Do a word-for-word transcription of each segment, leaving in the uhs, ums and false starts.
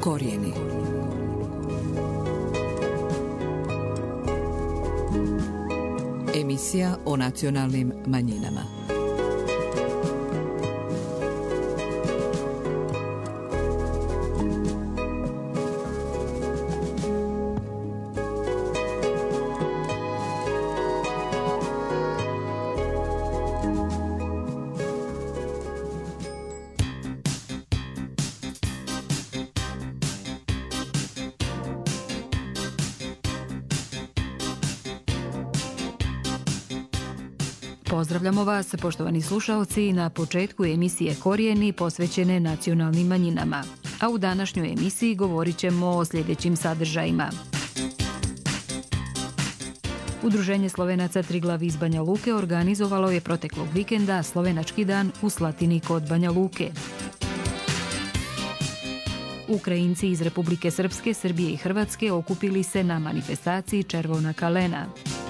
korijeni. Emisija o nacionalnim manjinama. Pozdravljamo vas, poštovani slušaoci, na početku emisije Korijeni posvećene nacionalnim manjinama. A u današnjoj emisiji govorit ćemo o sljedećim sadržajima. Udruženje Slovenaca Triglav iz Banja Luke organizovalo je proteklog vikenda Slovenački dan u Slatini kod Banja Luke. Ukrajinci iz Republike Srpske, Srbije i Hrvatske okupili se na manifestaciji Červona kalena.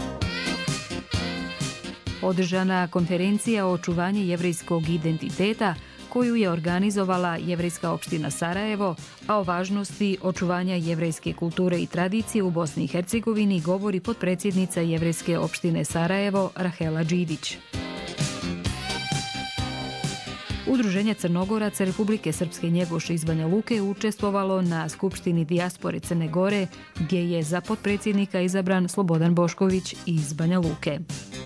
Održana konferencija o očuvanju jevrejskog identiteta koju je organizovala Jevrejska opština Sarajevo, a o važnosti očuvanja jevrejske kulture i tradicije u Bosni i Hercegovini govori potpredsjednica Jevrejske opštine Sarajevo Rahela Đidić. Udruženje Crnogoraca Republike Srpske Njegoš iz Banja Luke učestvovalo na Skupštini dijaspore Crne Gore, gdje je za potpredsjednika izabran Slobodan Bošković iz Banja Luke.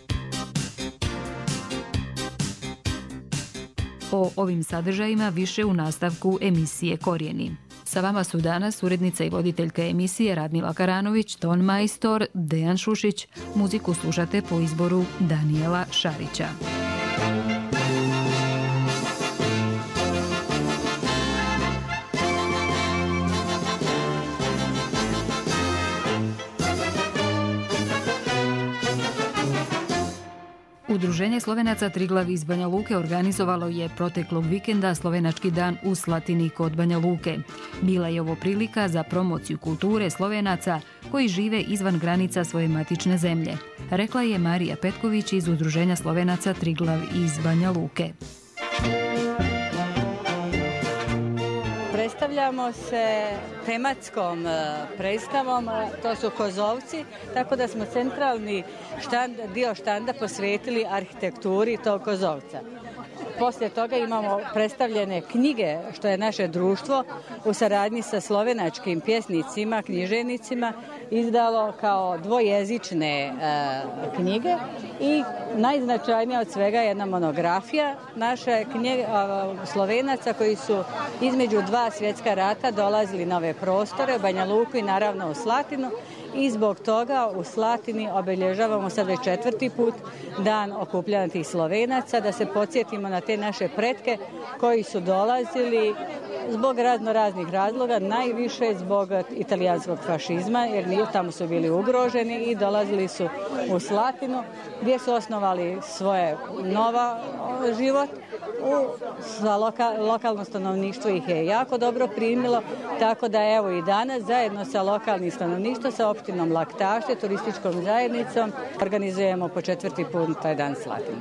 O ovim sadržajima više u nastavku emisije Korijeni. Sa vama su danas urednica i voditeljka emisije Radmila Karanović, ton majstor Dejan Šušić. Muziku slušate po izboru Danijela Šarića. Udruženje Slovenaca Triglav iz Banja Luke organizovalo je proteklog vikenda Slovenački dan u Slatini kod Banja Luke. Bila je ovo prilika za promociju kulture Slovenaca koji žive izvan granica svoje matične zemlje, rekla je Marija Petković iz Udruženja Slovenaca Triglav iz Banja Luke. Predstavljamo se tematskom predstavom, to su Kozovci, tako da smo centralni štand, dio štanda posvetili arhitekturi tog Kozovca. Poslije toga imamo predstavljene knjige, što je naše društvo u saradnji sa slovenačkim pjesnicima, književnicima izdalo kao dvojezične e, knjige i najznačajnija od svega je jedna monografija naše knjige Slovenaca koji su između dva svjetska rata dolazili na ove prostore, u Banja Luku i naravno u Slatinu. I zbog toga u Slatini obilježavamo sad već četvrti put dan okupljanja tih Slovenaca, da se podsjetimo na te naše pretke koji su dolazili zbog razno raznih razloga, najviše zbog italijanskog fašizma, jer tamo su bili ugroženi i dolazili su u Slatinu gdje su osnovali svoje nova život. U loka, lokalno stanovništvo ih je jako dobro primilo, tako da evo i danas zajedno sa lokalnim stanovništvom, sa opštinom Laktaše, turističkom zajednicom, organizujemo po četvrti put taj dan Slatine.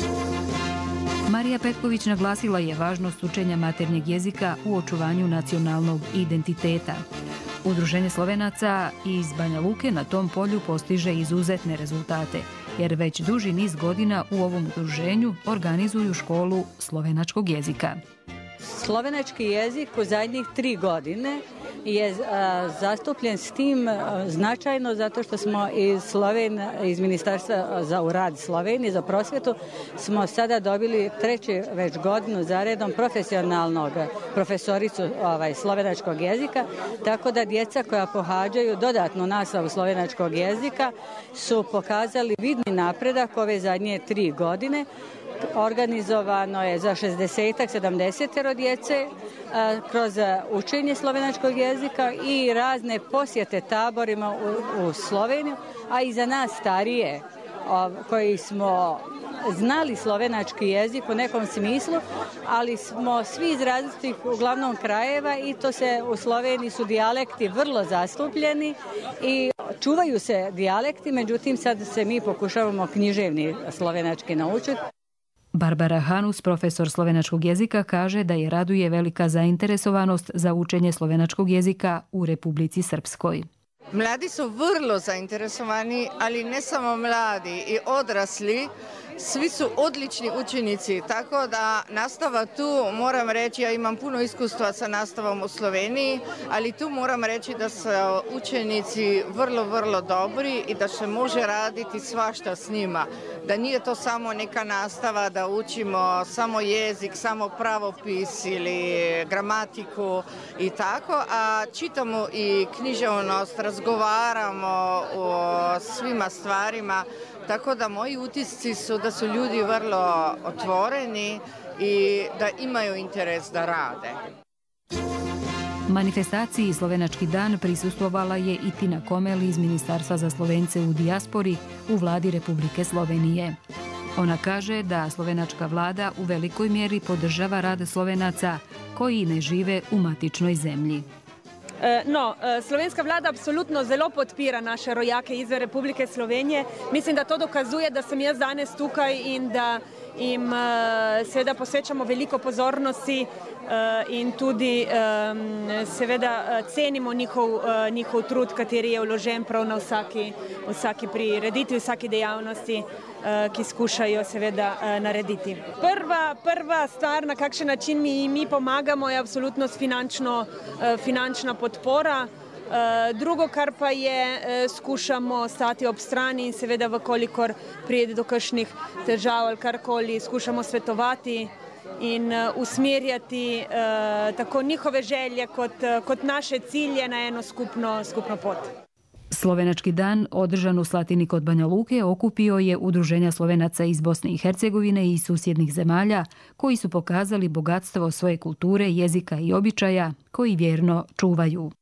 Marija Petković naglasila je važnost učenja maternjeg jezika u očuvanju nacionalnog identiteta. Udruženje Slovenaca iz Banja Luke na tom polju postiže izuzetne rezultate, jer već duži niz godina u ovom udruženju organizuju školu slovenačkog jezika. Slovenački jezik u zadnjih tri godine je a, zastupljen s tim a, značajno zato što smo iz Sloven, iz Ministarstva za u rad Slovenije za prosvjetu smo sada dobili treći već godinu za redom profesionalnog profesoricu ovaj, slovenačkog jezika, tako da djeca koja pohađaju dodatnu nastavu slovenačkog jezika su pokazali vidni napredak ove zadnje tri godine. Organizovano je za šezdesetak, sedamdesetero djece a, kroz učenje slovenačkog jezika i razne posjete taborima u, u Sloveniju, a i za nas starije a, koji smo znali slovenački jezik u nekom smislu, ali smo svi iz različitih uglavnom krajeva i to se u Sloveniji su dijalekti vrlo zastupljeni i čuvaju se dijalekti, međutim sad se mi pokušavamo književni slovenački naučiti. Barbara Hanus, profesor slovenačkog jezika, kaže da je raduje velika zainteresovanost za učenje slovenačkog jezika u Republici Srpskoj. Mladi su vrlo zainteresovani, ali ne samo mladi i odrasli. Svi su odlični učenici, tako da nastava tu, moram reći, ja imam puno iskustva sa nastavom u Sloveniji, ali tu moram reći da su učenici vrlo, vrlo dobri i da se može raditi svašta s njima. Da nije to samo neka nastava da učimo samo jezik, samo pravopis ili gramatiku i tako, a čitamo i književnost, razgovaramo o svima stvarima. Tako da moji utisci su da su ljudi vrlo otvoreni i da imaju interes da rade. Manifestaciji Slovenački dan prisustvovala je i Tina Komel iz Ministarstva za Slovence u dijaspori u vladi Republike Slovenije. Ona kaže da slovenačka vlada u velikoj mjeri podržava rad Slovenaca koji ne žive u matičnoj zemlji. No, slovenska vlada apsolutno zelo podpira naše rojake izven Republike Slovenije. Mislim, da to dokazuje, da sem jaz danes tukaj in da jim seveda posvečamo veliko pozornosti in tudi seveda cenimo njihov, njihov trud, kateri je vložen prav na vsaki, vsaki prireditvi, vsaki dejavnosti, ki skušajo seveda narediti. Prva, prva stvar, na kakšen način mi, mi pomagamo, je absolutno finančno, finančna podpora. Drugo, kar pa je, skušamo stati ob strani in seveda, vkolikor pride do kakšnih težav ali karkoli, skušamo svetovati in usmerjati tako njihove želje kot, kot naše cilje na eno skupno, skupno pot. Slovenački dan, održan u Slatini kod Banja Luke, okupio je udruženja Slovenaca iz Bosne i Hercegovine i susjednih zemalja, koji su pokazali bogatstvo svoje kulture, jezika i običaja, koji vjerno čuvaju.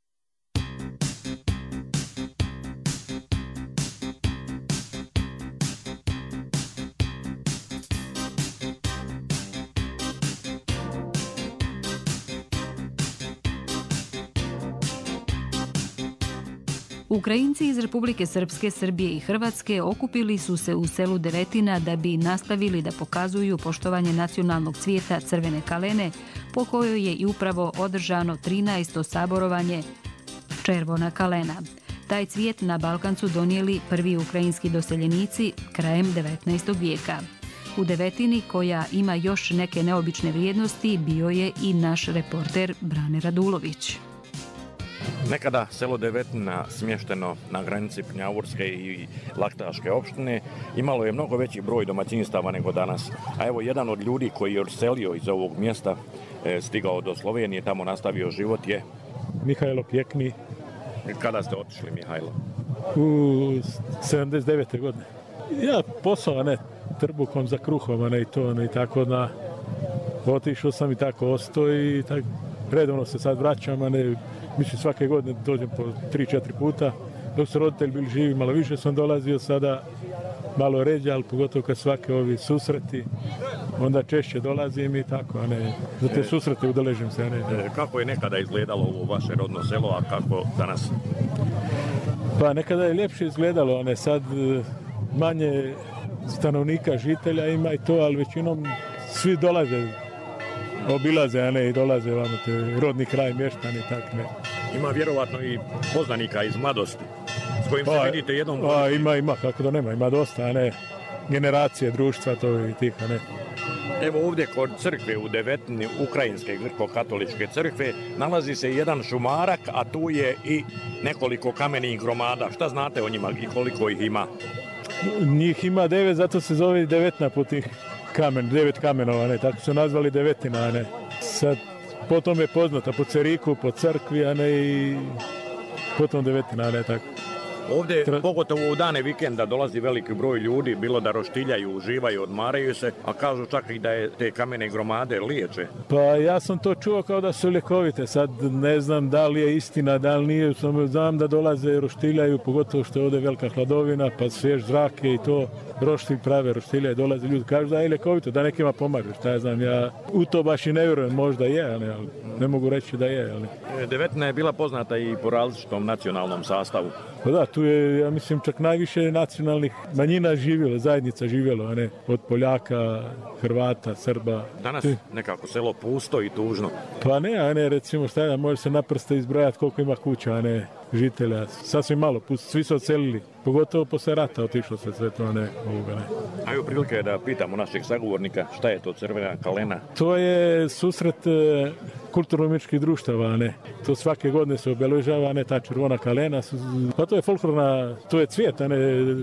Ukrajinci iz Republike Srpske, Srbije i Hrvatske okupili su se u selu Devetina da bi nastavili da pokazuju poštovanje nacionalnog cvijeta crvene kalene, po kojoj je i upravo održano trinaesto saborovanje Červona kalena. Taj cvijet na Balkancu donijeli prvi ukrajinski doseljenici krajem devetnaestog vijeka. U Devetini, koja ima još neke neobične vrijednosti, bio je i naš reporter Brane Radulović. Nekada selo Devetina, smješteno na granici Prnjavurske i Laktaške opštine, imalo je mnogo veći broj domaćinstava nego danas. A evo, jedan od ljudi koji je odselio iz ovog mjesta, e, stigao do Slovenije, tamo nastavio život, je Mihajlo Pjekni. Kada ste otišli, Mihajlo? U sedamdeset devete godine. Ja posao, ne, trbukom za kruhom, ne, i to, ne, i tako da otišao sam i tako ostao i tako, redovno se sad vraćam, a ne, mislim svake godine dođem po tri četiri puta. Dok su roditelji bili živi, malo više sam dolazio, sada malo ređe, ali pogotovo kad svake ovi susreti, onda češće dolazim i tako, a ne, za te susrete udeležim se, a ne. Kako je nekada izgledalo ovo vaše rodno selo, a kako danas? Pa nekada je ljepše izgledalo, a ne, sad manje stanovnika, žitelja ima i to, ali većinom svi dolaze, obilaze, a ne, i dolaze vamo te rodni kraj, mještani, tak ne. Ima vjerovatno i poznanika iz mladosti, s kojim se pa, vidite jednom... Pa, ima, ima, kako da nema, ima dosta, a ne, generacije, društva, to i tih, a ne. Evo ovdje kod crkve u Devetini, Ukrajinske grko-katoličke crkve, nalazi se jedan šumarak, a tu je i nekoliko kamenih gromada. Šta znate o njima i koliko ih ima? Njih ima devet, zato se zove Devetna po tih kamen, devet kamenova, ne, tako su nazvali Devetina, a ne. Sad, potom je poznata po Ceriku, po crkvi, a ne, i potom Devetina, a ne, tako. Ovdje, pogotovo u dane vikenda, dolazi veliki broj ljudi, bilo da roštiljaju, uživaju, odmaraju se, a kažu čak i da je te kamene gromade liječe. Pa ja sam to čuo kao da su ljekovite, sad ne znam da li je istina, da li nije, samo znam da dolaze, roštiljaju, pogotovo što je ovdje velika hladovina, pa svjež zrake i to, roštilj prave, roštiljaju, dolaze ljudi, kažu da je ljekovito, da nekima pomaže, šta ja znam, ja u to baš i ne vjerujem, možda je, ali ne mogu reći da je. Ali. Devetina je bila poznata i po različitom nacionalnom sastavu. Pa da, tu je, ja mislim, čak najviše nacionalnih manjina živjelo, zajednica živjelo, a ne od Poljaka, Hrvata, Srba. Danas nekako selo pusto i tužno. Pa ne, a ne, recimo šta je, može se na prste izbrojati koliko ima kuća, a ne žitelja. Sasvim malo, svi su odselili. Pogotovo posle rata otišlo se sve to, ne ovoga, ne. A evo prilike je da pitamo našeg sagovornika šta je to Crvena kalena. To je susret e, kulturno-umjetničkih društava, ne. To svake godine se obeležava, ne, ta Crvena kalena. Pa to je folklorna, to je cvijet, a ne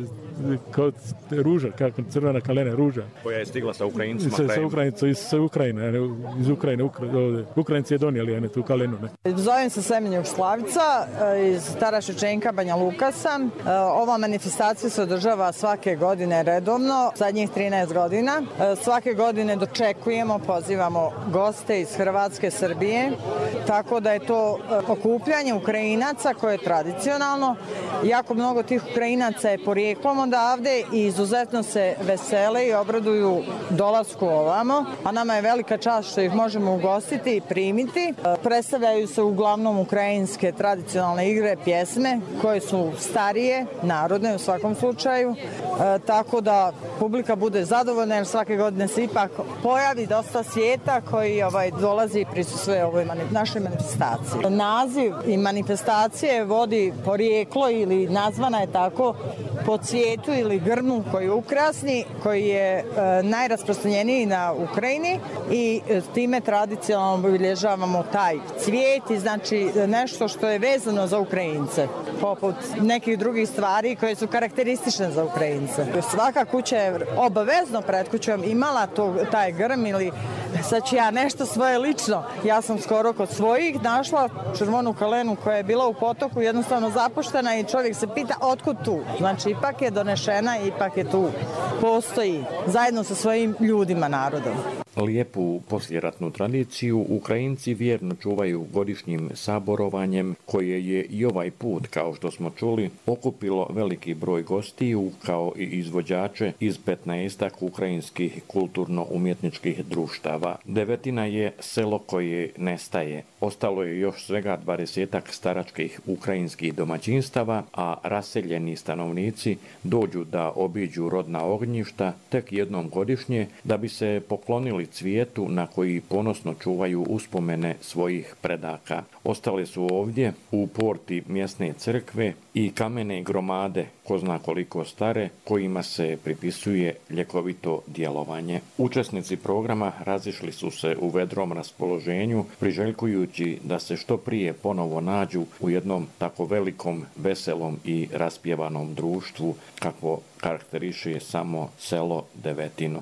kao ruža, kako Crvena kalena, ruža. Koja je stigla sa Ukrajincima? Sa, sa Ukrajincima, iz sa Ukrajine, ne, iz Ukrajine, Ukra, ovdje. Ukrajinci je donijeli, a ne, tu kalenu, ne. Zovem se Semenjuk Slavica, iz Stara Šečenka, Banja Luka sam. Ova manifestacija se održava svake godine redovno, zadnjih trinaest godina. Svake godine dočekujemo, pozivamo goste iz Hrvatske, Srbije, tako da je to okupljanje Ukrajinaca koje je tradicionalno. Jako mnogo tih Ukrajinaca je porijeklom odavde i izuzetno se vesele i obraduju dolasku ovamo, a nama je velika čast što ih možemo ugostiti i primiti. Predstavljaju se uglavnom ukrajinske tradicionalne igre, pjesme koje su starije, narodne u svakom slučaju, e, tako da publika bude zadovoljna jer svake godine se ipak pojavi dosta svijeta koji ovaj, dolazi i prisustvuje ovoj mani, našoj manifestaciji. Naziv i manifestacije vodi porijeklo ili nazvana je tako po cvijetu ili grmu koji je ukrasni, koji je e, najrasprostranjeniji na Ukrajini i e, time tradicionalno obilježavamo taj cvijet i znači nešto što je vezano za Ukrajince, poput nekih drugih stvari koje su karakteristične za Ukrajince. Svaka kuća je obavezno pred kućom imala to, taj grm ili sad ću ja nešto svoje lično. Ja sam skoro kod svojih našla Crvenu kalenu koja je bila u potoku jednostavno zapuštena i čovjek se pita otkud tu. Znači ipak je donešena i ipak je tu. Postoji zajedno sa svojim ljudima, narodom. Lijepu posljeratnu tradiciju Ukrajinci vjerno čuvaju godišnjim saborovanjem koje je i ovaj put, kao što smo čuli, okupilo veliki broj gostiju kao i izvođače iz petnaestak ukrajinskih kulturno-umjetničkih društava. Devetina je selo koje nestaje. Ostalo je još svega dvadesetak staračkih ukrajinskih domaćinstava, a raseljeni stanovnici dođu da obiđu rodna ognjišta tek jednom godišnje da bi se poklonili cvijetu na koji ponosno čuvaju uspomene svojih predaka. Ostale su ovdje u porti mjesne crkve i kamene gromade, ko zna koliko stare, kojima se pripisuje ljekovito djelovanje. Učesnici programa razišli su se u vedrom raspoloženju, priželjkujući da se što prije ponovo nađu u jednom tako velikom, veselom i raspjevanom društvu, kakvo karakteriše samo selo Devetino.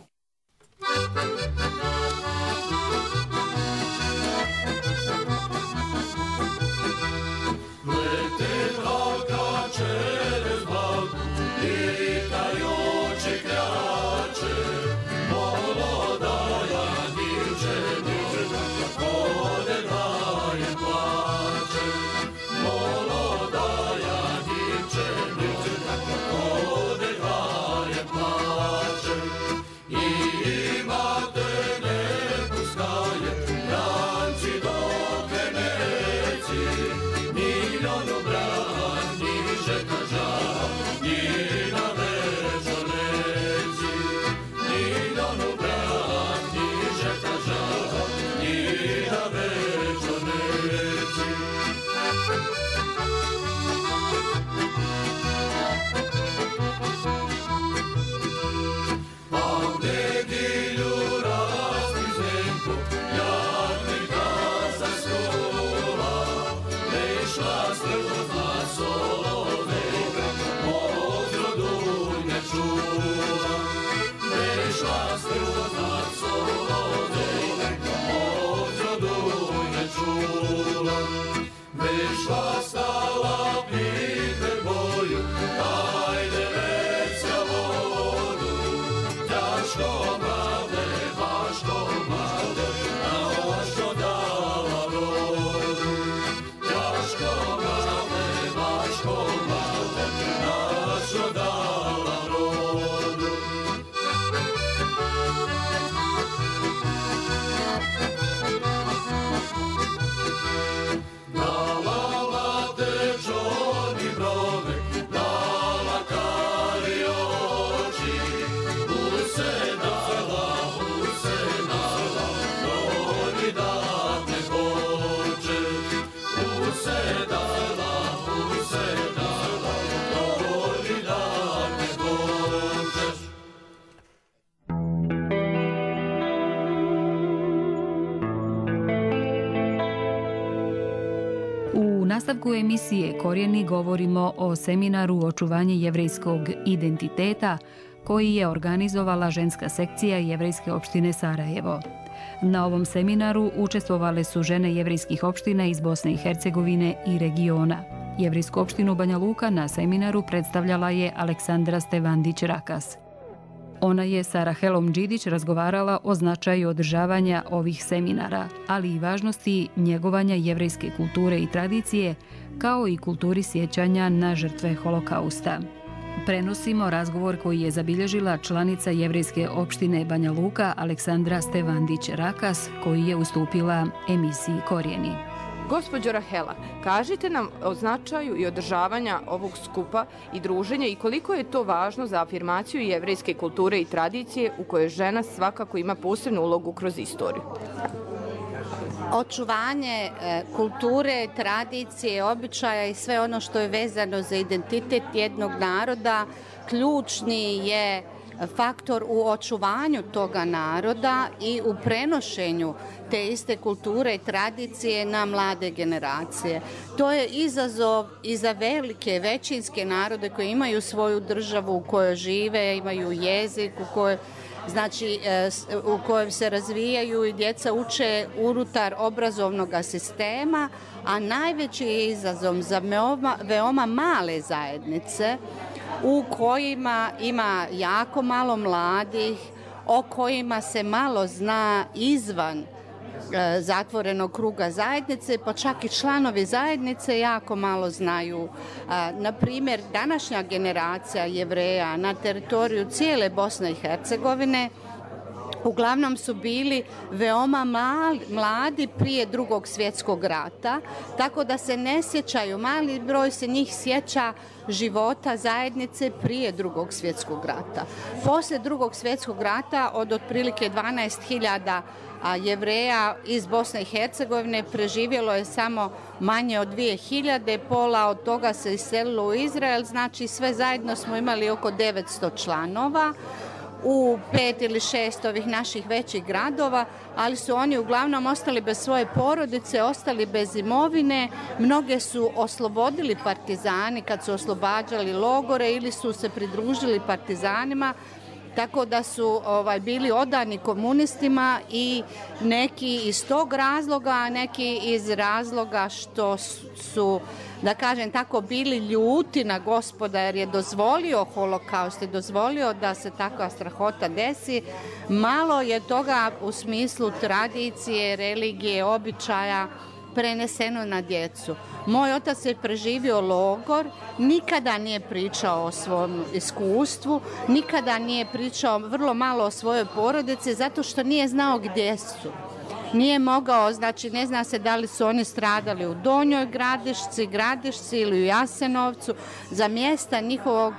Imate ne puskaje U nastavku emisije Korijeni govorimo o seminaru Očuvanje jevrejskog identiteta koji je organizovala ženska sekcija Jevrejske opštine Sarajevo. Na ovom seminaru učestvovale su žene jevrejskih opština iz Bosne i Hercegovine i regiona. Jevrejsku opštinu Banja Luka na seminaru predstavljala je Aleksandra Stevandić-Rakas. Ona je sa Rahelom Đidić razgovarala o značaju održavanja ovih seminara, ali i važnosti njegovanja jevrejske kulture i tradicije, kao i kulturi sjećanja na žrtve Holokausta. Prenosimo razgovor koji je zabilježila članica Jevrejske opštine Banja Luka Aleksandra Stevandić-Rakas, koji je ustupila emisiji Korijeni. Gospođo Rahela, kažite nam o značaju i održavanja ovog skupa i druženja i koliko je to važno za afirmaciju jevrejske kulture i tradicije u kojoj žena svakako ima posebnu ulogu kroz istoriju. Očuvanje kulture, tradicije, običaja i sve ono što je vezano za identitet jednog naroda ključni je faktor u očuvanju toga naroda i u prenošenju te iste kulture i tradicije na mlade generacije. To je izazov i za velike, većinske narode koji imaju svoju državu u kojoj žive, imaju jezik u kojoj znači u kojem se razvijaju i djeca uče unutar obrazovnog sistema, a najveći je izazov za veoma, veoma male zajednice u kojima ima jako malo mladih, o kojima se malo zna izvan zatvorenog kruga zajednice, pa čak i članovi zajednice jako malo znaju. Na primjer, današnja generacija Jevreja na teritoriju cijele Bosne i Hercegovine uglavnom su bili veoma mladi prije Drugog svjetskog rata, tako da se ne sjećaju, mali broj se njih sjeća života zajednice prije Drugog svjetskog rata. Poslije Drugog svjetskog rata od otprilike dvanaest hiljada Jevreja iz Bosne i Hercegovine preživjelo je samo manje od dvije hiljade, pola od toga se iselilo u Izrael, znači sve zajedno smo imali oko devetsto članova u pet ili šest ovih naših većih gradova, ali su oni uglavnom ostali bez svoje porodice, ostali bez imovine. Mnoge su oslobodili partizani kad su oslobađali logore ili su se pridružili partizanima, tako da su ovaj, bili odani komunistima i neki iz tog razloga, a neki iz razloga što su, da kažem tako, bili ljuti na Gospoda jer je dozvolio holokaust i dozvolio da se takva strahota desi. Malo je toga u smislu tradicije, religije, običaja preneseno na djecu. Moj otac je preživio logor, nikada nije pričao o svom iskustvu, nikada nije pričao vrlo malo o svojoj porodici zato što nije znao gdje su. Nije mogao, znači ne zna se da li su oni stradali u Donjoj Gradišci, Gradišci ili u Jasenovcu. Za mjesta njihovog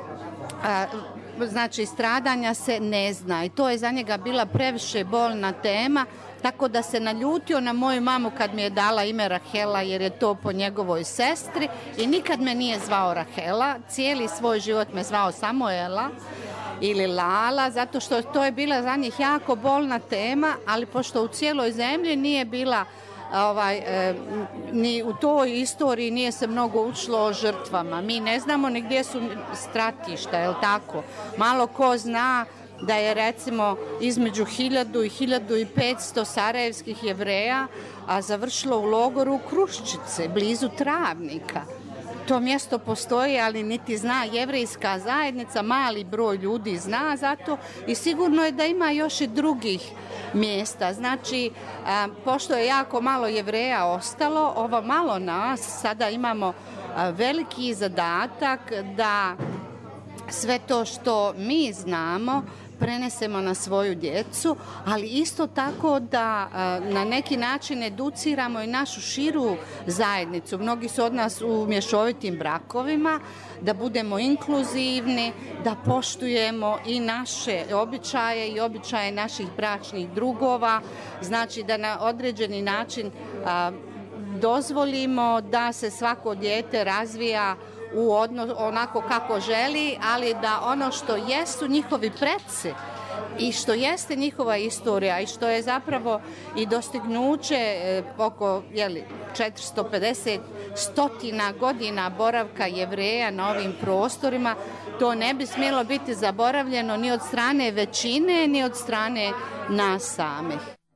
a, znači stradanja se ne zna i to je za njega bila previše bolna tema, tako da se naljutio na moju mamu kad mi je dala ime Rahela jer je to po njegovoj sestri i nikad me nije zvao Rahela, cijeli svoj život me zvao Samuela ili Lala, zato što to je bila za njih jako bolna tema, ali pošto u cijeloj zemlji nije bila Ovaj, e, ni u toj istoriji nije se mnogo učilo o žrtvama. Mi ne znamo ni gdje su stratišta, je li tako? Malo ko zna da je recimo između hiljadu i hiljadu i petsto sarajevskih Jevreja a završilo u logoru u Kruščice, blizu Travnika. To mjesto postoji, ali niti zna jevrejska zajednica, mali broj ljudi zna za to i sigurno je da ima još i drugih mjesta. Znači, a, pošto je jako malo Jevreja ostalo, ovo malo nas, sada imamo a, veliki zadatak da sve to što mi znamo prenesemo na svoju djecu, ali isto tako da na neki način educiramo i našu širu zajednicu. Mnogi su od nas u mješovitim brakovima, da budemo inkluzivni, da poštujemo i naše običaje i običaje naših bračnih drugova, znači da na određeni način a, dozvolimo da se svako dijete razvija u odnos, onako kako želi, ali da ono što jesu njihovi preci i što jeste njihova istorija i što je zapravo i dostignuće oko jeli, četiristo pedeset stotina godina boravka Jevreja na ovim prostorima, to ne bi smjelo biti zaboravljeno ni od strane većine, ni od strane nas samih.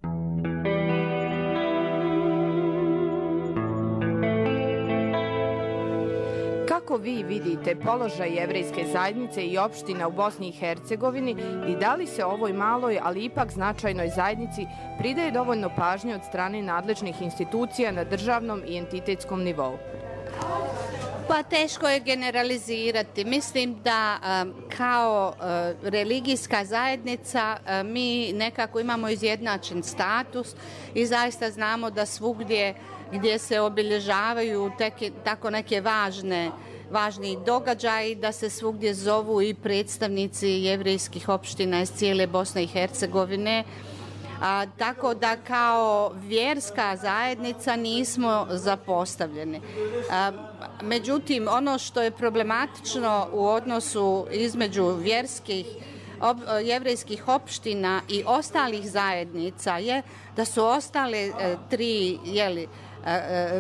Kako vi vidite položaj jevrejske zajednice i opština u Bosni i Hercegovini i da li se ovoj maloj, ali ipak značajnoj zajednici pridaje dovoljno pažnje od strane nadležnih institucija na državnom i entitetskom nivou? Pa teško je generalizirati. Mislim da kao religijska zajednica mi nekako imamo izjednačen status i zaista znamo da svugdje gdje se obilježavaju teke, tako neke važne važni događaji, da se svugdje zovu i predstavnici jevrejskih opština iz cijele Bosne i Hercegovine. A, tako da kao vjerska zajednica nismo zapostavljeni. A, međutim, ono što je problematično u odnosu između vjerskih ob, jevrejskih opština i ostalih zajednica je da su ostale e, tri jeli, e,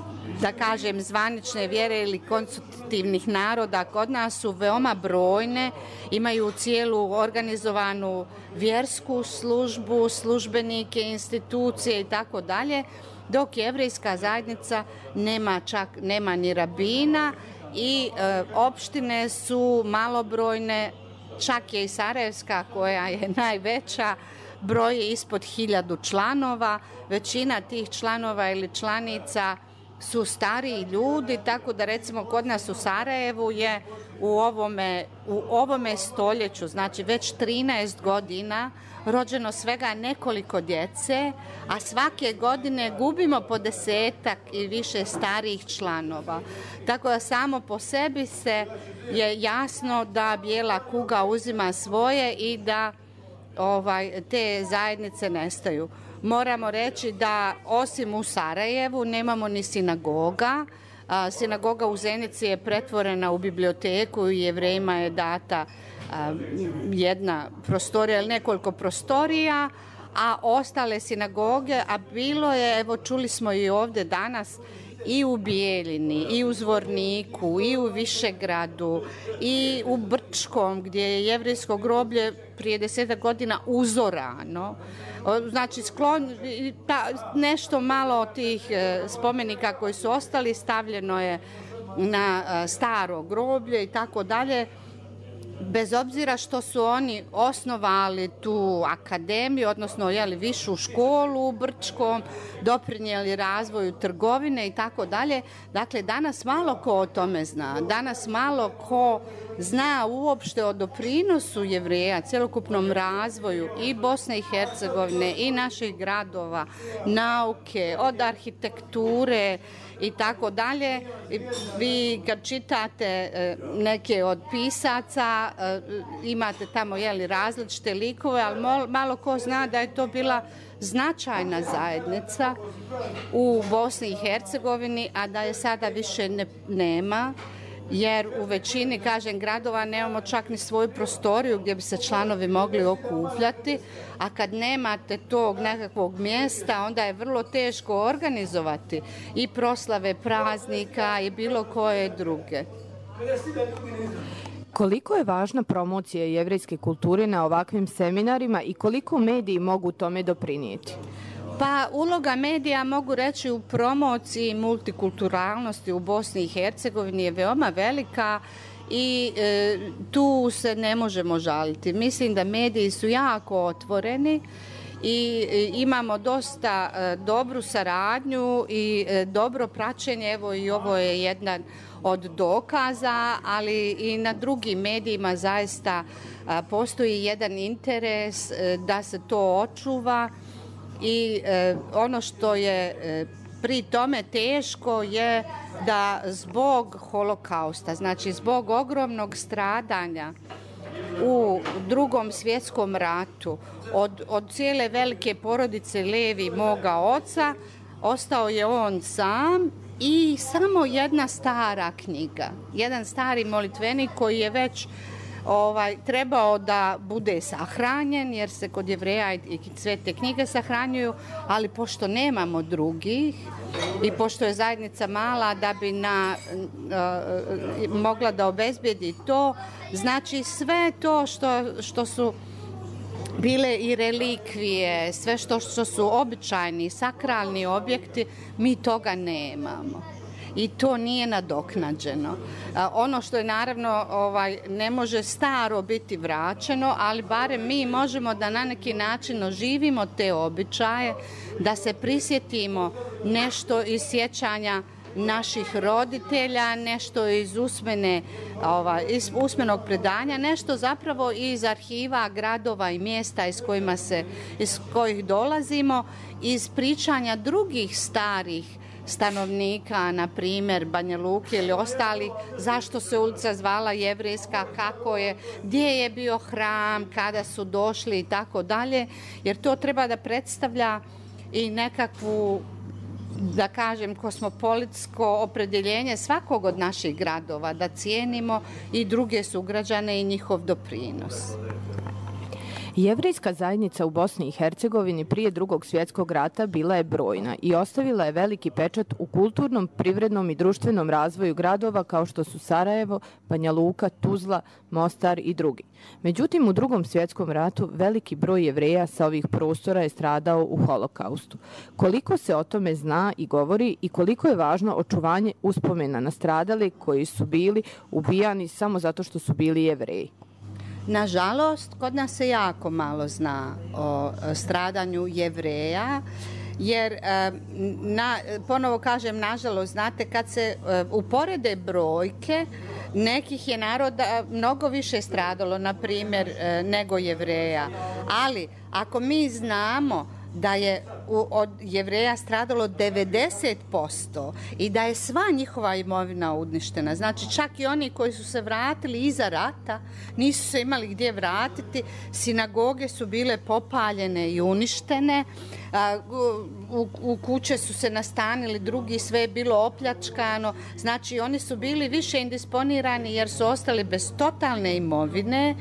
da kažem zvanične vjere ili konstitutivnih naroda kod nas su veoma brojne, imaju cijelu organizovanu vjersku službu, službenike, institucije i tako dalje, dok jevrejska zajednica nema čak nema ni rabina i e, opštine su malobrojne, čak je i Sarajevska koja je najveća, broj je ispod hiljadu članova, većina tih članova ili članica su stariji ljudi, tako da recimo kod nas u Sarajevu je u ovome, u ovome stoljeću, znači već trinaest godina, rođeno svega nekoliko djece, a svake godine gubimo po desetak i više starijih članova. Tako da samo po sebi se je jasno da bijela kuga uzima svoje i da ovaj, te zajednice nestaju. Moramo reći da osim u Sarajevu nemamo ni sinagoga. A, sinagoga u Zenici je pretvorena u biblioteku i Jevrejima je data a, jedna prostorija ili nekoliko prostorija, a ostale sinagoge, a bilo je, evo čuli smo i ovdje danas, i u Bijeljini, i u Zvorniku, i u Višegradu, i u Brčkom, gdje je jevrejsko groblje prije desetak godina uzorano. Znači, sklon, ta, nešto malo od tih spomenika koji su ostali stavljeno je na staro groblje i tako dalje. Bez obzira što su oni osnovali tu akademiju, odnosno jeli, višu školu u Brčkom, doprinijeli razvoju trgovine i tako dalje. Dakle, danas malo ko o tome zna. Danas malo ko zna uopšte o doprinosu Jevreja, cjelokupnom razvoju i Bosne i Hercegovine i naših gradova, nauke, od arhitekture i tako dalje. Vi kad čitate neke od pisaca, imate tamo jeli, različite likove, ali malo ko zna da je to bila značajna zajednica u Bosni i Hercegovini, a da je sada više ne, nema, jer u većini, kažem, gradova nemamo čak ni svoju prostoriju gdje bi se članovi mogli okupljati, a kad nemate tog nekakvog mjesta, onda je vrlo teško organizovati i proslave praznika i bilo koje druge. Koliko je važna promocija jevrejske kulture na ovakvim seminarima i koliko mediji mogu tome doprinijeti? Pa uloga medija, mogu reći, u promociji multikulturalnosti u Bosni i Hercegovini je veoma velika i e, tu se ne možemo žaliti. Mislim da mediji su jako otvoreni i e, imamo dosta e, dobru saradnju i e, dobro praćenje. Evo i ovo je jedan od dokaza, ali i na drugim medijima zaista a, postoji jedan interes e, da se to očuva. I e, ono što je e, pri tome teško je da zbog holokausta, znači zbog ogromnog stradanja u Drugom svjetskom ratu, od, od cijele velike porodice Levi, moga oca, ostao je on sam i samo jedna stara knjiga, jedan stari molitvenik koji je već ovaj, trebao da bude sahranjen, jer se kod Jevreja i svete knjige sahranjuju, ali pošto nemamo drugih i pošto je zajednica mala da bi na, uh, mogla da obezbijedi to, znači sve to što, što su bile i relikvije, sve što, što su običajni, sakralni objekti, mi toga nemamo. I to nije nadoknađeno. Ono što je naravno ovaj, ne može staro biti vraćeno, ali barem mi možemo da na neki način oživimo te običaje, da se prisjetimo nešto iz sjećanja naših roditelja, nešto iz usmene, ovaj, iz usmenog predanja, nešto zapravo iz arhiva gradova i mjesta iz kojima se, iz kojih dolazimo, iz pričanja drugih starih stanovnika, na primjer Banja Luke ili ostalih, zašto se ulica zvala Jevrejska, kako je, gdje je bio hram, kada su došli i tako dalje, jer to treba da predstavlja i nekakvu, da kažem, kosmopolitsko opredjeljenje svakog od naših gradova, da cijenimo i druge sugrađane i njihov doprinos. Jevrejska zajednica u Bosni i Hercegovini prije Drugog svjetskog rata bila je brojna i ostavila je veliki pečat u kulturnom, privrednom i društvenom razvoju gradova kao što su Sarajevo, Banja Luka, Tuzla, Mostar i drugi. Međutim, u Drugom svjetskom ratu veliki broj Jevreja sa ovih prostora je stradao u holokaustu. Koliko se o tome zna i govori i koliko je važno očuvanje uspomena na stradali koji su bili ubijani samo zato što su bili Jevreji? Nažalost, kod nas se jako malo zna o stradanju Jevreja, jer, na, ponovo kažem, nažalost, znate, kad se uporede brojke, nekih je naroda mnogo više stradalo, na primjer, nego Jevreja. Ali, ako mi znamo da je od Jevreja stradalo devedeset posto i da je sva njihova imovina uništena. Znači, čak i oni koji su se vratili iza rata, nisu se imali gdje vratiti, sinagoge su bile popaljene i uništene, u, u kuće su se nastanili drugi, sve je bilo opljačkano. Znači, oni su bili više indisponirani jer su ostali bez totalne imovine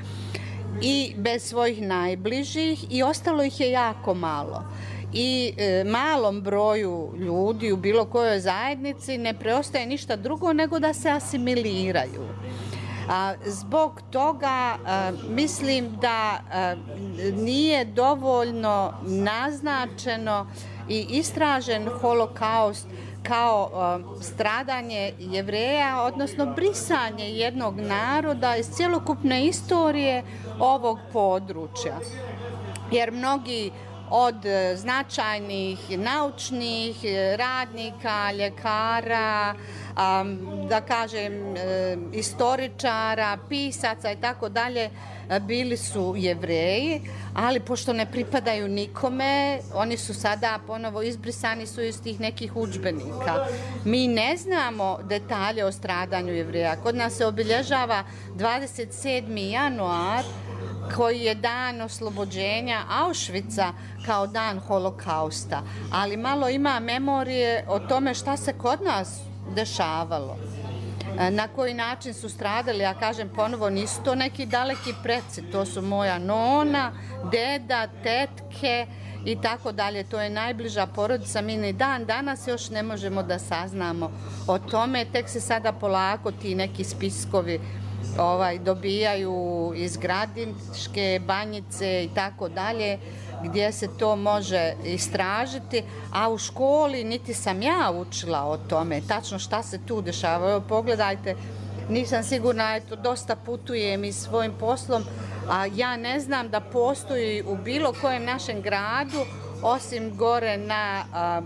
i bez svojih najbližih i ostalo ih je jako malo. I e, malom broju ljudi u bilo kojoj zajednici ne preostaje ništa drugo nego da se asimiliraju. A, zbog toga a, mislim da a, nije dovoljno naznačeno i istražen holokaust kao uh, stradanje Jevreja, odnosno brisanje jednog naroda iz cjelokupne istorije ovog područja. Jer mnogi od uh, značajnih naučnih radnika, ljekara, um, da kažem, uh, istoričara, pisaca i tako dalje, bili su Jevreji, ali pošto ne pripadaju nikome, oni su sada ponovo izbrisani su iz tih nekih udžbenika. Mi ne znamo detalje o stradanju Jevreja. Kod nas se obilježava dvadeset sedmi januar, koji je dan oslobođenja Auschwitza kao dan holokausta, ali malo ima memorije o tome šta se kod nas dešavalo. Na koji način su stradali, ja kažem ponovo, nisu to neki daleki preci, to su moja nona, deda, tetke i tako dalje. To je najbliža porodica. Mi ni dan danas još ne možemo da saznamo o tome, tek se sada polako ti neki spiskovi ovaj, dobijaju iz Gradiške, Banjice i tako dalje, gdje se to može istražiti, a u školi niti sam ja učila o tome, tačno šta se tu dešava. Evo, pogledajte, nisam sigurna, eto, dosta putujem i svojim poslom, a ja ne znam da postoji u bilo kojem našem gradu, osim gore na a,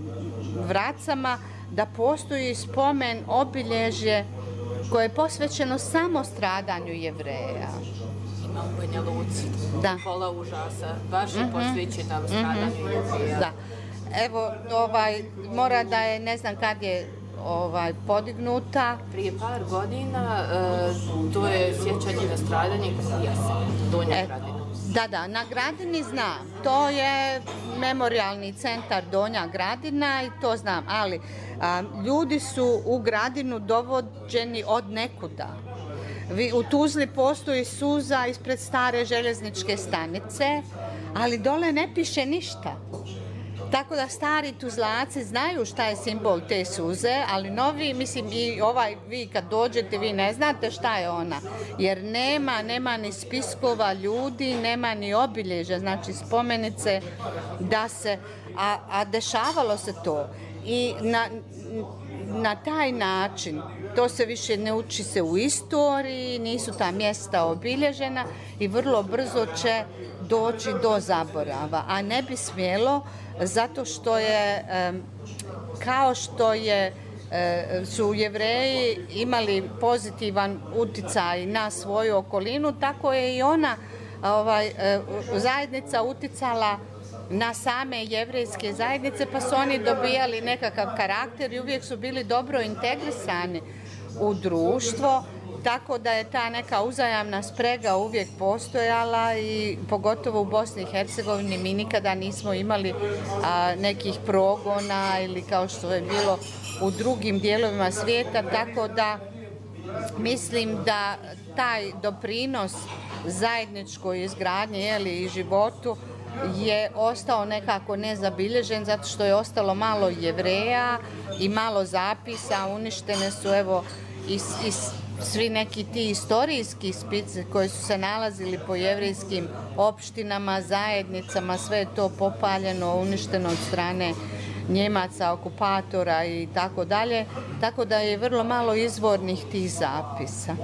Vracama, da postoji spomen, obilježje koje je posvećeno samo stradanju Jevreja. Ima u Banja Luci. Da. Pola užasa. Baš je mm-hmm. posvećena stradanju mm-hmm. Jevreja. Da. Evo, ovaj, mora da je, ne znam kad je ovaj, podignuta. Prije par godina, uh, to je sjećanje na stradanje Jesen, Donja e, Gradina. Da, da, na Gradini znam. To je memorialni centar Donja Gradina i to znam, ali a, ljudi su u Gradinu dovođeni od nekuda. U Tuzli postoji suza ispred stare željezničke stanice, ali dole ne piše ništa. Tako da stari Tuzlaci znaju šta je simbol te suze, ali novi, mislim, i ovaj, vi kad dođete, vi ne znate šta je ona. Jer nema, nema ni spiskova ljudi, nema ni obilježja, znači spomenice da se, a, a dešavalo se to. I na, na taj način, to se više ne uči se u istoriji, nisu ta mjesta obilježena i vrlo brzo će doći do zaborava, a ne bi smjelo zato što je, kao što je, su Jevreji imali pozitivan uticaj na svoju okolinu, tako je i ona, ovaj, zajednica uticala na same jevrejske zajednice, pa su oni dobijali nekakav karakter i uvijek su bili dobro integrisani u društvo, tako da je ta neka uzajamna sprega uvijek postojala i pogotovo u Bosni i Hercegovini mi nikada nismo imali a, nekih progona ili kao što je bilo u drugim dijelovima svijeta, tako da mislim da taj doprinos zajedničkoj izgradnji jeli, i životu je ostao nekako nezabilježen zato što je ostalo malo Jevreja i malo zapisa, uništene su evo i, i svi neki ti istorijski spici koji su se nalazili po jevrejskim opštinama, zajednicama, sve je to popaljeno, uništeno od strane Njemaca, okupatora i tako dalje, tako da je vrlo malo izvornih tih zapisa.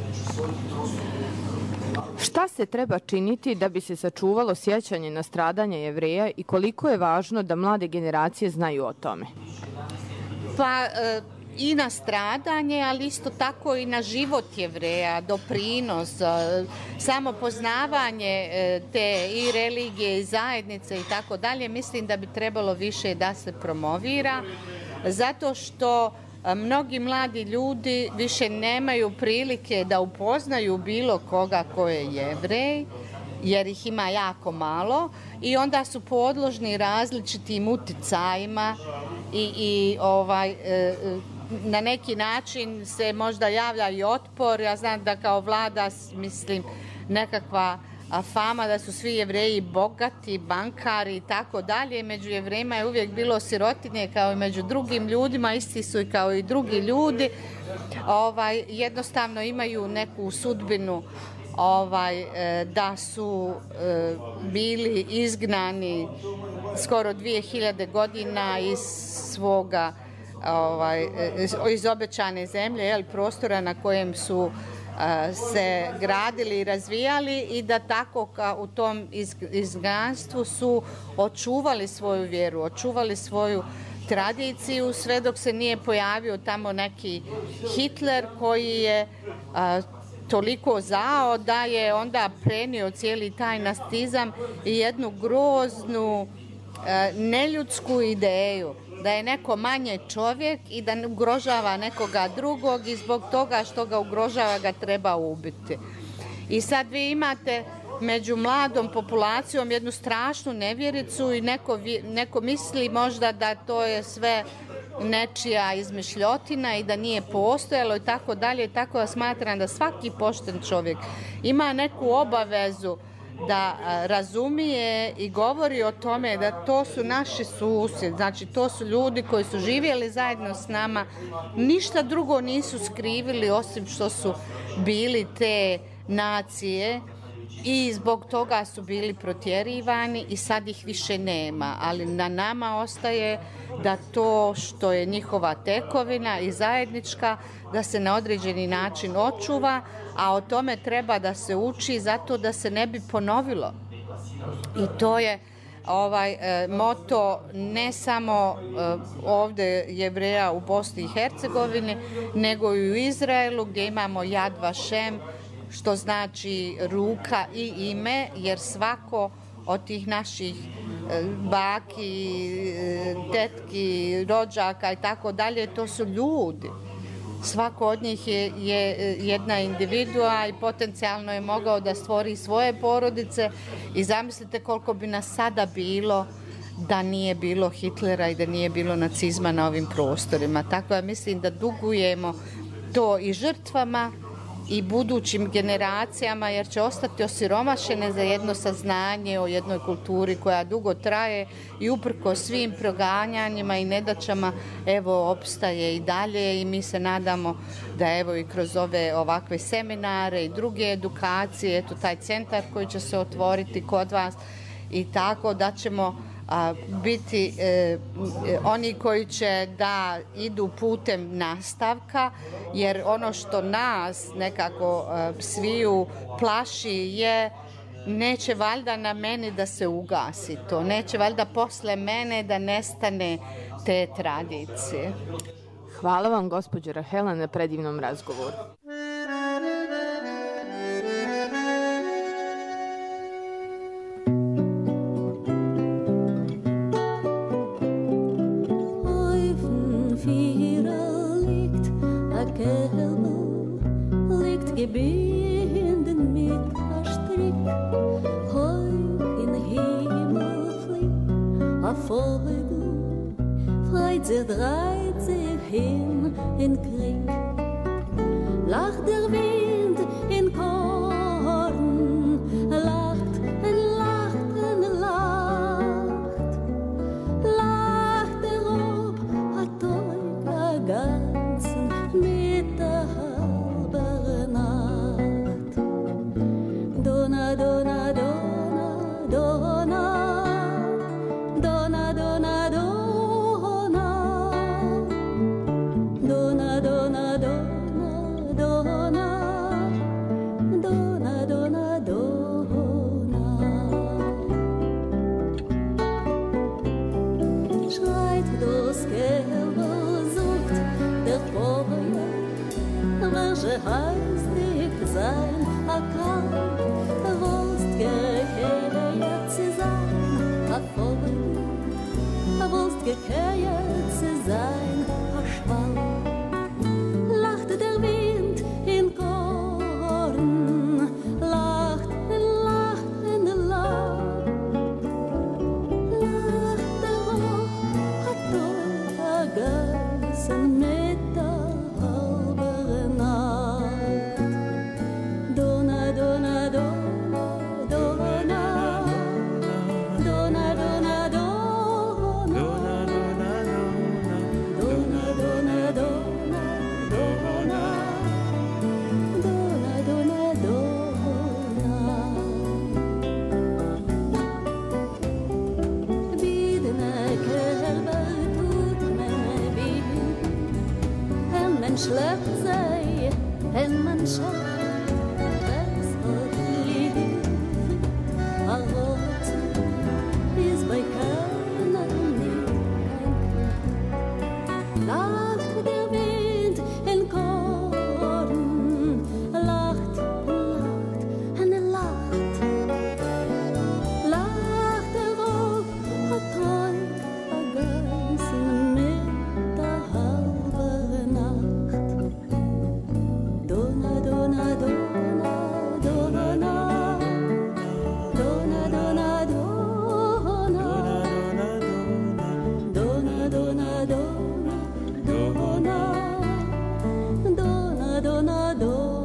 Šta se treba činiti da bi se sačuvalo sjećanje na stradanje Jevreja i koliko je važno da mlade generacije znaju o tome? Pa i na stradanje, ali isto tako i na život Jevreja, doprinos, samo poznavanje te i religije i zajednice i tako dalje. Mislim da bi trebalo više da se promovira, zato što mnogi mladi ljudi više nemaju prilike da upoznaju bilo koga ko je Jevrej, jer ih ima jako malo i onda su podložni različitim uticajima i, i ovaj, e, na neki način se možda javlja i otpor. Ja znam da kao vlada, mislim, nekakva fama da su svi Jevreji bogati, bankari i tako dalje. Među Jevrejima je uvijek bilo sirotinje kao i među drugim ljudima, isti su i kao i drugi ljudi. Ovaj, jednostavno imaju neku sudbinu ovaj, da su e, bili izgnani skoro dvije hiljade godina iz svoga ovaj, iz obećane zemlje, jel, prostora na kojem su se gradili i razvijali i da tako ka u tom izgnanstvu su očuvali svoju vjeru, očuvali svoju tradiciju sve dok se nije pojavio tamo neki Hitler koji je a, toliko zao da je onda prenio cijeli taj nacizam i jednu groznu a, neljudsku ideju da je neko manje čovjek i da ne ugrožava nekoga drugog i zbog toga što ga ugrožava ga treba ubiti. I sad vi imate među mladom populacijom jednu strašnu nevjericu i neko, neko misli možda da to je sve nečija izmišljotina i da nije postojalo i tako dalje. Tako da smatram da svaki pošten čovjek ima neku obavezu da razumije i govori o tome da to su naši susjedi, znači to su ljudi koji su živjeli zajedno s nama, ništa drugo nisu skrivili osim što su bili te nacije i zbog toga su bili protjerivani i sad ih više nema, ali na nama ostaje da to što je njihova tekovina i zajednička, da se na određeni način očuva, a o tome treba da se uči zato da se ne bi ponovilo. I to je ovaj e, moto ne samo e, ovdje Jevreja u Bosni i Hercegovini, nego i u Izraelu gdje imamo Yad Vashem, što znači ruka i ime, jer svako od tih naših e, baki, e, tetki, rođaka i tako dalje, to su ljudi. Svako od njih je, je jedna individua i potencijalno je mogao da stvori svoje porodice i zamislite koliko bi nas sada bilo da nije bilo Hitlera i da nije bilo nacizma na ovim prostorima. Tako da mislim da dugujemo to i žrtvama i budućim generacijama, jer će ostati osiromašene za jedno saznanje o jednoj kulturi koja dugo traje i uprko svim proganjanjima i nedaćama evo opstaje i dalje i mi se nadamo da evo i kroz ove ovakve seminare i druge edukacije, eto taj centar koji će se otvoriti kod vas i tako da ćemo a, biti e, oni koji će da idu putem nastavka, jer ono što nas nekako a, sviju plaši je neće valjda na meni da se ugasi to, neće valjda posle mene da nestane te tradicije. Hvala vam, gospođo Rahela, na predivnom razgovoru. Gebinden mit a Strick, hoch in Himmel fliegt a Vogel, freit sich, dreit sich hin in Krieg. Lacht der Wind in Korn, lacht und lacht und lacht. Lacht der Rob a Teug a ganzen mit der halber Nacht. Donna, donna, donna, donna, donna, donna, donna, donna, donna, donna, donna, donna, donna, donna. Schreit das Gelbe, sucht der Vogel, welche heißt nicht sein, a Krank, wollst gekehrt zu sein, a Vogel, wollst gekehrt zu sein, a Schwalb. Lacht der Wind in Korn, lacht, lacht und lacht. Lacht der Roch, a Tod, a Geißen mit der halben Nacht. Donna, donna, donna, donna, donna, donna, donna, donna, donna, donna, donna, donna, donna, donna. Bidna Kerber tut men bid, en men schleppt sei, en man schafft, es hat lieb, a Rot is bei keiner nicht ein Krieg. Lacht der Wind in Korn, lacht, lacht, und lacht. Lacht der Rob, a Teug, a Geißen mit der halben Nacht. Donna, donna, donna, donna, donna, donna, donna, donna, donna, donna, donna, donna, donna, donna.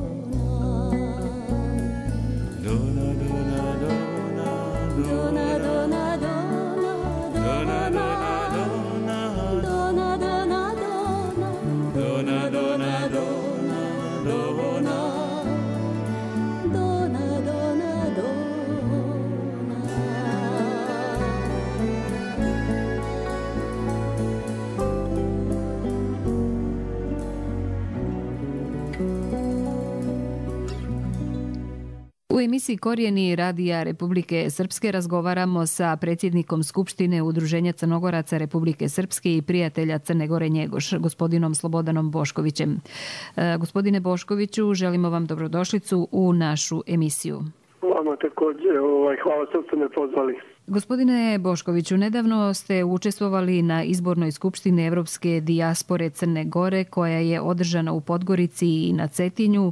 Donna, donna, donna, donna, donna, donna, donna, donna, donna, donna, donna, donna, donna, donna. U emisiji Korijeni radija Republike Srpske razgovaramo sa predsjednikom Skupštine Udruženja Crnogoraca Republike Srpske i prijatelja Crne Gore Njegoš, gospodinom Slobodanom Boškovićem. E, gospodine Boškoviću, želimo vam dobrodošlicu u našu emisiju. Vama također, ovaj, hvala što ste me pozvali. Gospodine Boškoviću, nedavno ste učestvovali na izbornoj skupštini Evropske dijaspore Crne Gore koja je održana u Podgorici i na Cetinju.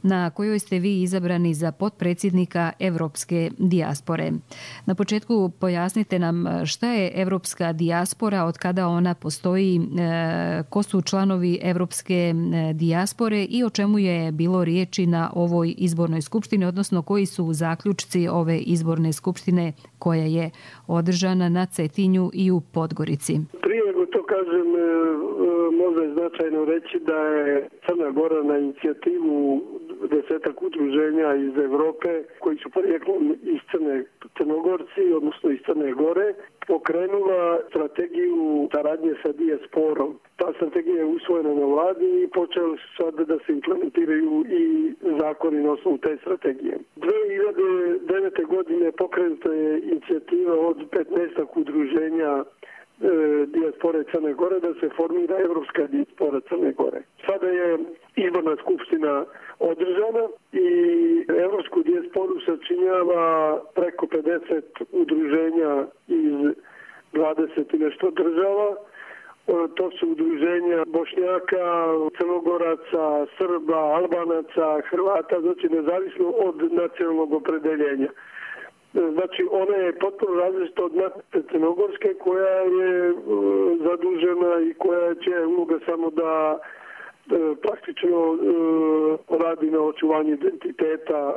na kojoj ste vi izabrani za potpredsjednika Evropske dijaspore. Na početku pojasnite nam šta je Evropska dijaspora, od kada ona postoji, ko su članovi Evropske dijaspore i o čemu je bilo riječi na ovoj izbornoj skupštini, odnosno koji su zaključci ove izborne skupštine koja je održana na Cetinju i u Podgorici. Prije nego to kažem, možda je značajno reći da je Crna Gora na inicijativu desetak udruženja iz Evrope koji su porijeklom iz Crne, Crnogorci, odnosno iz Crne Gore, pokrenula strategiju saradnje sa dijasporom. Ta strategija je usvojena na vladi i počeli su sad da se implementiraju i zakoni na osnovu te strategije. dvije hiljade devete. godine pokrenuta je inicijativa od petnaestak udruženja dijaspore Crne Gore da se formira Evropska dijaspora Crne Gore. Sada je izborna skupština održana i Evropsku dijasporu sačinjava preko pedeset udruženja iz dvadeset i nešto država. To su udruženja Bošnjaka, Crnogoraca, Srba, Albanaca, Hrvata, znači nezavisno od nacionalnog opredeljenja. Znači, ona je potpuno različita od Crnogorske koja je zadužena i koja će uloga samo da praktično radi na očuvanju identiteta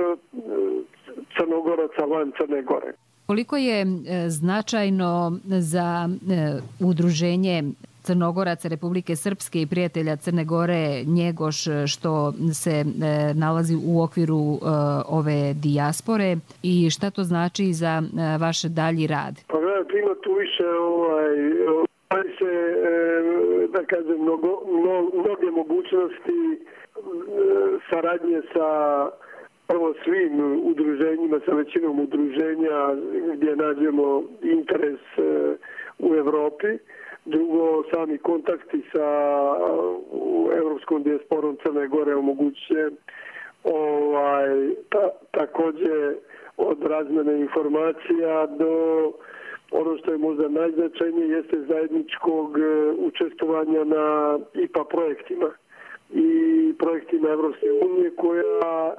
Crnogoraca van Crne Gore. Koliko je značajno za udruženje Crnogoraca Republike Srpske i prijatelja Crne Gore Njegoš što se nalazi u okviru ove dijaspore i šta to znači za vaš dalji rad? Pa gledajte, ima tu više ovaj, se, da kažem, mnogo, mnoge mogućnosti saradnje sa prvo svim udruženjima, sa većinom udruženja gdje nađemo interes u Evropi. Drugo, sami kontakti sa Evropskom dijasporom Crne Gore omogućuje ovaj, ta, također od razmjene informacija do ono što je možda najznačajnije jeste zajedničkog učestvovanja na I P A projektima i projektima Evropske unije koja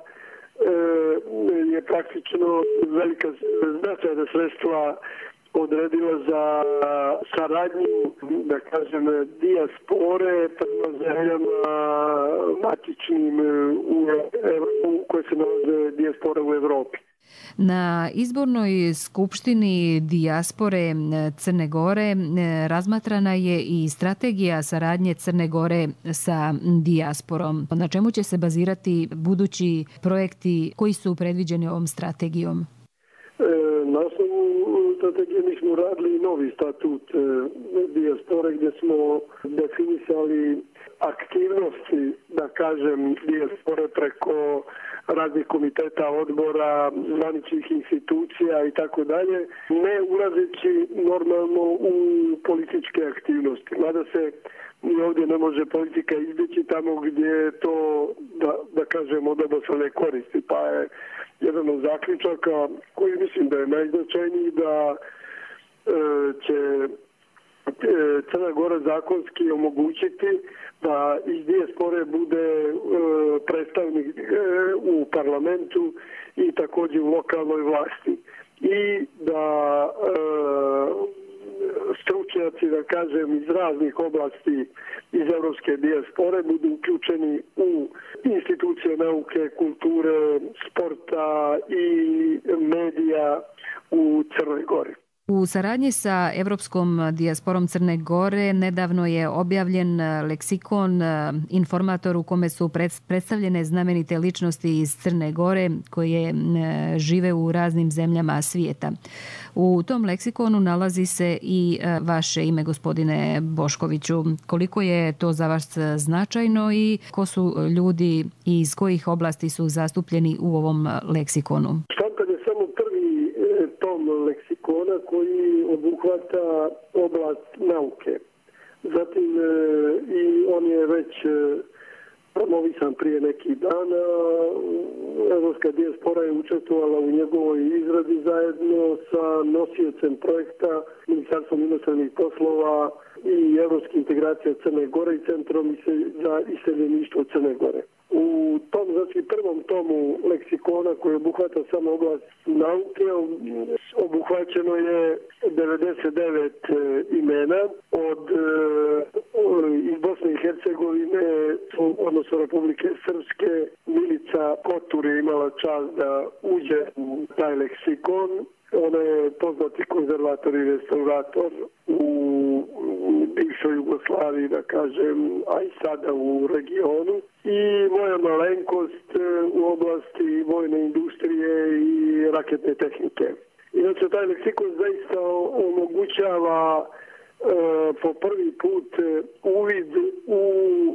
je praktično velika značajna sredstva odredila za saradnju, da kažem, dijaspore prema zemljama matičnim u, u koje se nalaze dijaspore u Evropi. Na izbornoj skupštini dijaspore Crne Gore razmatrana je i strategija saradnje Crne Gore sa dijasporom. Na čemu će se bazirati budući projekti koji su predviđeni ovom strategijom? Na osnovu strategije mi smo radili novi statut dijaspore gdje smo definisali aktivnosti, da kažem, dijaspore preko raznih komiteta, odbora, zvaničnih institucija i tako dalje, ne ulazeći normalno u političke aktivnosti. Mada se ni ovdje ne može politika izbjeći tamo gdje je to, da, da kažem, od obostrane koristi. Pa je jedan od zaključaka koji mislim da je najznačajniji da e, će Crna Gora zakonski omogućiti da iz dijaspore bude e, predstavnik e, u parlamentu i također u lokalnoj vlasti. I da e, stručnjaci, da kažem, iz raznih oblasti iz evropske dijaspore budu uključeni u institucije nauke, kulture, sporta i medija u Crnoj Gori. U saradnji sa Evropskom dijasporom Crne Gore nedavno je objavljen leksikon informator u kome su predstavljene znamenite ličnosti iz Crne Gore koje žive u raznim zemljama svijeta. U tom leksikonu nalazi se i vaše ime, gospodine Boškoviću. Koliko je to za vas značajno i ko su ljudi i iz kojih oblasti su zastupljeni u ovom leksikonu? Štampan je samo prvi tom leksikona koji obuhvata oblast nauke. Zatim i on je već promovisan prije nekih dana. Evropska dijaspora je učestvovala u njegovoj izradi zajedno sa nosiocem projekta Ministarstvom inostranih poslova i evropskih integracija Crne Gore i Centrom za iseljeništvo Crne Gore. U tom, znači prvom tomu leksikona koji obuhvata samo oblast nauke, obuhvaćeno je devedeset devet imena od iz Bosne i Hercegovine, odnosno Republike Srpske. Milica Kotur je imala čast da uđe u taj leksikon. Ona je poznati konzervator i restaurator u bivšoj Jugoslaviji, da kažem, a i sada u regionu. I moja malenkost u oblasti vojne industrije i raketne tehnike. Inače, taj leksikon zaista omogućava e, po prvi put uvid u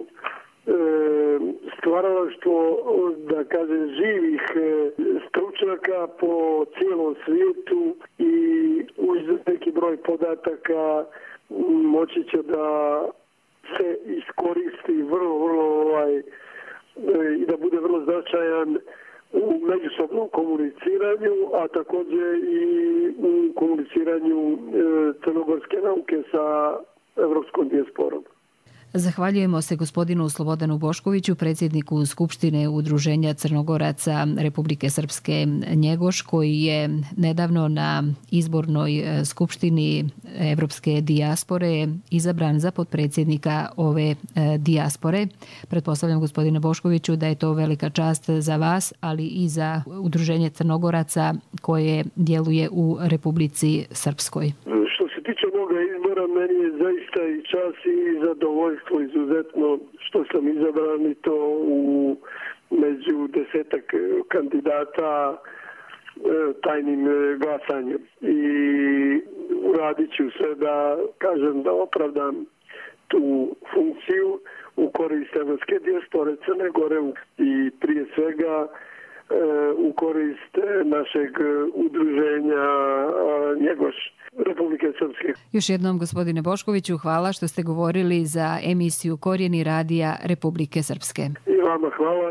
stvaralaštvo, da kažem, živih stručnjaka po cijelom svijetu i uz neki broj podataka moći će da se iskoristi vrlo, vrlo ovaj, i da bude vrlo značajan u međusobnom komuniciranju, a također i u komuniciranju crnogorske nauke sa evropskom dijasporom. Zahvaljujemo se gospodinu Slobodanu Boškoviću, predsjedniku Skupštine Udruženja Crnogoraca Republike Srpske Njegoš, koji je nedavno na izbornoj skupštini Evropske dijaspore izabran za potpredsjednika ove dijaspore. Pretpostavljam, gospodine Boškoviću, da je to velika čast za vas, ali i za Udruženje Crnogoraca koje djeluje u Republici Srpskoj. Što se tiče moga izbora, meni je zaista i čast i zadovoljstvo izuzetno što sam izabran i to u među desetak kandidata tajnim glasanjem. I uradit ću sve da kažem da opravdam tu funkciju u korist evropske dijaspore Crne Gore i prije svega u korist našeg udruženja Njegoš Republike Srpske. Još jednom, gospodine Boškoviću, hvala što ste govorili za emisiju Korijeni radija Republike Srpske. I vama hvala.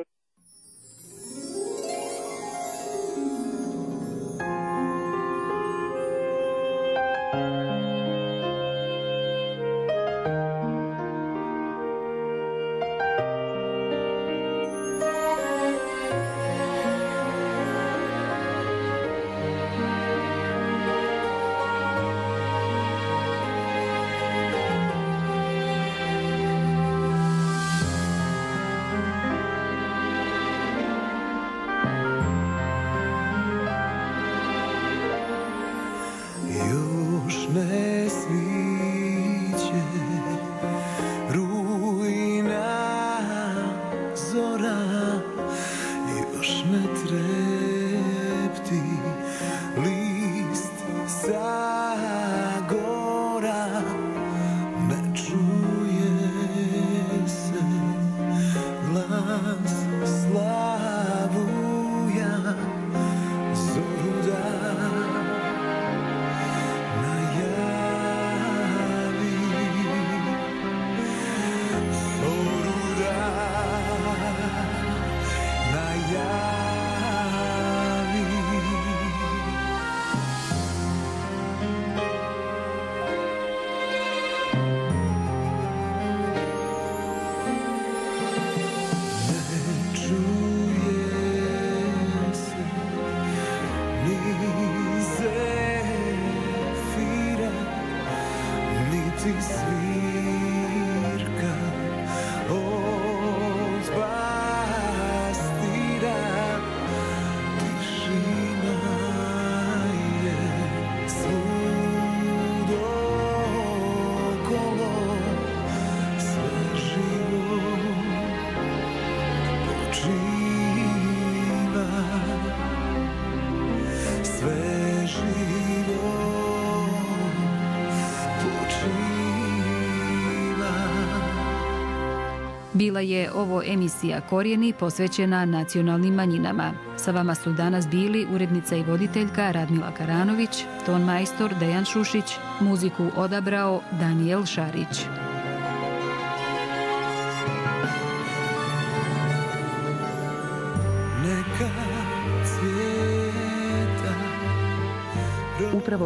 Bila je ovo emisija Korijeni posvećena nacionalnim manjinama. Sa vama su danas bili urednica i voditeljka Radmila Karanović, ton majstor Dejan Šušić, muziku odabrao Danijel Šarić. Upravo